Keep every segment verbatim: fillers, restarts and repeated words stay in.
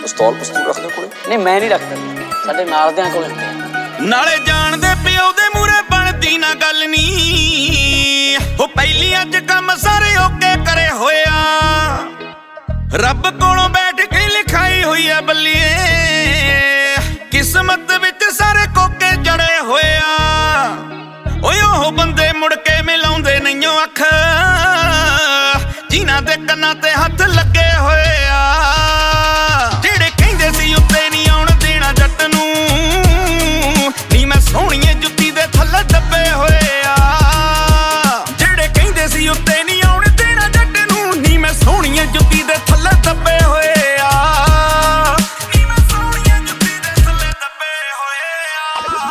ਪਿਸਤੌਲ ਪਿਸਤੌਲ ਰੱਖਦੇ ਕੋਲੇ? ਨਹੀਂ ਮੈਂ ਨਹੀਂ ਰੱਖਦਾ, ਸਾਡੇ ਨਾਲ ਦਿਆਂ ਕੋਲ ਹੁੰਦੇ ਆ। ਨਾਲੇ ਜਾਣਦੇ ਪਿਓ ਦੇ ਮੂਰੇ ਬਣਦੀ ਨਾ ਗੱਲ ਨੀ, ਉਹ ਪਹਿਲੀ ਅੱਜ ਕੰਮ ਸਾਰੇ ਓਕੇ ਕਰੇ ਹੋਇਆ। ਰੱਬ ਕੋਲੋਂ ਬੈਠ ਕੇ ਲਿਖਾਈ ਹੋਈ ਆ ਬੱਲੀਏ, ਕਿਸਮਤ ਵਿੱਚ ਸਾਰੇ ਕੋਕੇ ਜੜੇ ਹੋਇਆ। ਓਏ ਉਹ ਬੰਦੇ ਮੁੜ ਕੇ ਮਿਲਾਉਂਦੇ ਨਹੀਂਓ ਅੱਖ, ਜਿਨ੍ਹਾਂ ਦੇ ਕੰਨਾਂ ਤੇ ਹੱਥ ਲੱਗੇ ਹੋਏ ਆ। ਜਿਹੜੇ ਕਹਿੰਦੇ ਸੀ ਉੱਤੇ ਨਹੀਂ ਆਉਣ ਦੇਣਾ ਜੱਟ ਨੂੰ, ਨੀ ਮੈਂ ਸੋਹਣੀਏ ਜੁੱਤੀ ਦੇ ਥੱਲੇ ਦੱਬੇ ਹੋਏ ਆ। ਜਿਹੜੇ ਕਹਿੰਦੇ ਸੀ ਉੱਤੇ ਨਹੀਂ ਆਉਣ ਦੇਣਾ ਜੱਟ ਨੂੰ, ਨੀ ਮੈਂ ਸੋਹਣੀਏ ਜੁੱਤੀ ਦੇ ਥੱਲੇ ਦੱਬੇ ਹੋਏ ਆ। ਨੀ ਮੈਂ ਸੋਹਣੀਏ ਜੁੱਤੀ ਦੇ ਥੱਲੇ ਦੱਬੇ ਹੋਏ ਆ।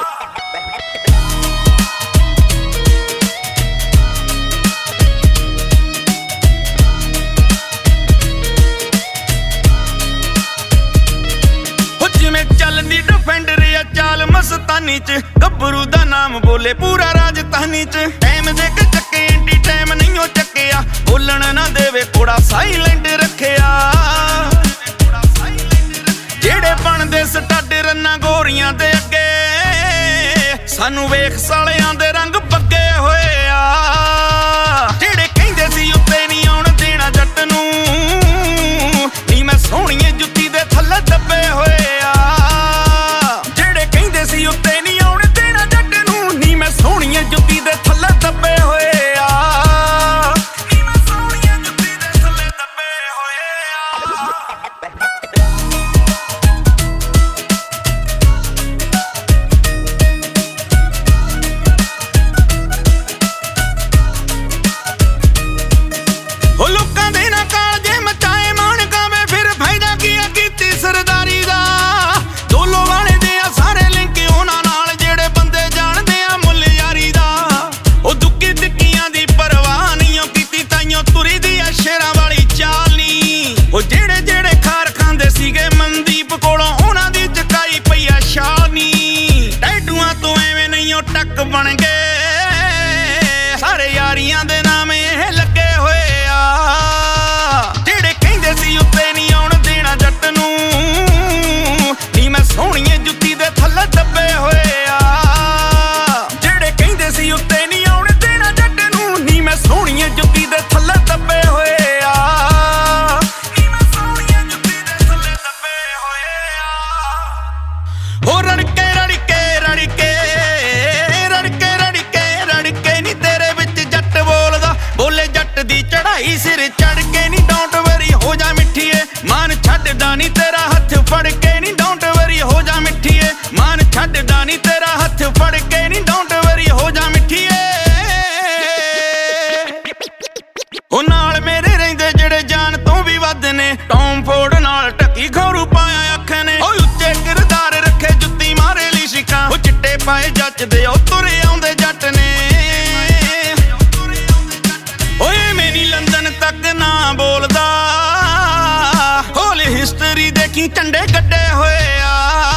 ਜਿਵੇਂ ਚੱਲਦੀ ਡਿਫੈਂਡਰ ਆ ਚਾਲ ਮਸਤਾਨੀ ਚ, ਗੱਭਰੂ ਦਾ ਨਾਮ ਬੋਲੇ ਪੂਰਾ ਰਾਜਧਾਨੀ ਚ। ਟਾਈਮ ਦੇ ਕੇ ਚੱਕੇ ਐਂਟੀ ਟਾਈਮ ਨਹੀਂ ਉਹ ਚੱਕਿਆ, ਬੋਲਣ ਨਾ ਦੇਵੇ ਕੋੜਾ ਸਾਈਲੈਂਟ ਰੱਖਿਆ। ਜਿਹੜੇ ਬਣਦੇ ਸਟੱਡ ਰੰਨਾਂ ਗੋਰੀਆਂ ਦੇ ਅੱਗੇ, ਸਾਨੂੰ ਵੇਖ ਸਾਲਿਆਂ ਦੇ ਰੰਗ ਬੱਗੇ ਹੋਏ ਆ। ਜਿਹੜੇ ਕਹਿੰਦੇ ਸੀ ਉੱਤੇ ਨਹੀਂ ਆਉਣ ਦੇਣਾ ਜੱਟ ਨੂੰ, ਨੀ ਮੈਂ ਸੋਹਣੀਏ ਜੁੱਤੀ ਦੇ ਥੱਲੇ ਦੱਬੇ ਹੋਏ ਆ। ਜਿਹੜੇ ਕਹਿੰਦੇ ਸੀ ਉੱਤੇ ਨਹੀਂ ਆਉਣ ਦੇਣਾ ਜੱਟ ਨੂੰ, ਨੀ ਮੈਂ ਸੋਹਣੀਏ ਜੁੱਤੀ ਦੇ ਥੱਲੇ ਦੱਬੇ ਹੋਏ ਆ। ਨੀ ਮੈਂ ਸੋਹਣੀਏ ਜੁੱਤੀ ਦੇ ਥੱਲੇ ਦੱਬੇ ਹੋਏ ਆ। ਉਹ ਲੋਕਾਂ ਦੇ ਨਾ ਕਾਲਜੇ ਮਚਾਏ ਮਾਣ ਗਾਵੇ, ਫਿਰ ਫਾਇਦਾ ਕੀ ਆ ਕੀਤੀ ਸਰਦਾਰੀ ਦਾ। ਦੋਲੋ ਵਾਲੇ ਦੇ ਆ ਸਾਰੇ ਲਿੰਕ ਉਹਨਾਂ ਨਾਲ, ਜਿਹੜੇ ਬੰਦੇ ਜਾਣਦੇ ਆ ਮੁੱਲ ਯਾਰੀ ਦਾ। ਉਹ ਦੁੱਕੀ ਦਿੱਕੀਆਂ ਦੀ ਪਰਵਾਹ ਨਹੀਂ ਉਹ ਕੀਤੀ, ਤਾਈਓ ਤੁਰੀ ਦੀ ਆ ਸ਼ੇਰਾਂ ਵਾਲੀ ਚਾਲ ਨੀ। ਉਹ ਜਿਹੜੇ ਜਿਹੜੇ ਖਾਰ ਖਾਂਦੇ ਸੀਗੇ ਮਨਦੀਪ ਕੋਲੋਂ, ਉਹਨਾਂ ਦੀ ਚਕਾਈ ਪਈ ਆ ਸ਼ਾਲ ਨੀ। ਟੈਟੂਆਂ ਤੋਂ ਐਵੇਂ ਨਹੀਂ ਉਹ ਟੱਕ ਬਣ ਗਏ, ਸਾਰੇ ਯਾਰੀਆਂ ਦੇ ਨਾਮ ਇਹ ਲੱਗੇ ਹੋਏ ਆ। ਜਿਹੜੇ ਕਹਿੰਦੇ ਸੀ ਉੱਤੇ ਨਹੀਂ ਆਉਣ ਦੇਣਾ ਜੱਟ ਨੂੰ, ਨੀ ਮੈਂ ਸੋਹਣੀਏ ਜੁੱਤੀ ਦੇ ਥੱਲੇ ਦੱਬੇ ਹੋਏ ਆ। ਜਿਹੜੇ ਕਹਿੰਦੇ ਸੀ ਉੱਤੇ ਨਹੀਂ ਆਉਣ ਦੇਣਾ ਜੱਟ ਨੂੰ, ਨੀ ਮੈਂ ਸੋਹਣੀਏ ਜੁੱਤੀ ਦੇ ਥੱਲੇ ਦੱਬੇ ਹੋਏ ਆ। ਨੀ ਮੈਂ ਸੋਹਣੀਏ ਜੁੱਤੀ ਦੇ ਥੱਲੇ ਦੱਬੇ ਹੋਏ ਆ। ਹੋ ਰੜਕੇ ਰੜਕੇ ਰੜਕੇ ਰੜਕੇ ਰੜਕੇ ਰੜਕੇ ਨੀ ਤੇਰੇ ਵਿੱਚ ਜੱਟ ਬੋਲਦਾ, ਬੋਲੇ ਜੱਟ ਦੀ ਚੜਾਈ ਸਿਰ ਚੜ ਕੇ ਨੀ। ਡੋਂਟ ਵਰੀ ਹੋ ਜਾ ਮਿੱਠੀਏ, ਮਾਨ ਛੱਡਦਾ ਨੀ ਤੇਰਾ ਹੱਥ ਫੜ ਕੇ ਨੀ। ਡੋਂਟ ਵਰੀ ਹੋ ਜਾ ਮਿੱਠੀਏ, ਮਾਨ ਛੱਡਦਾ ਨੀ ਤੇਰਾ ਹੱਥ ਫੜ ਕੇ ਨੀ। ਡੋਂਟ ਵਰੀ ਹੋ ਜਾ ਮਿੱਠੀਏ। ਉਹ ਨਾਲ ਮੇਰੇ ਰਹਿੰਦੇ ਜਿਹੜੇ ਜਾਨ ਤੋਂ ਵੀ ਵੱਧ ਨੇ, ਟੌਮ ਫੋਰਡ ਨਾਲ ਢੱਕੀ ਖੌਰੂ ਪਾਇਆ ਅੱਖ ਨੇ। ਉਹ ਉੱਚੇ ਕਿਰਦਾਰ ਰੱਖੇ ਜੁੱਤੀ ਮਾਰੇ ਲਈ ਸ਼ਿਕਾਂ, ਉਹ ਚਿੱਟੇ ਪਾਏ ਜੱਚਦੇ ਉਹ ਤੁਰੇ ਆਉਂਦੇ ਜੱਟ ਨੇ। ਓਏ ਮੈਨੀ ਲੰਦਨ ਤੱਕ ਨਾ ਬੋਲਦਾ, ਹੋਲ ਹਿਸਟਰੀ ਦੇਖੀ ਝੰਡੇ ਕੱਢੇ ਹੋਏ ਆ।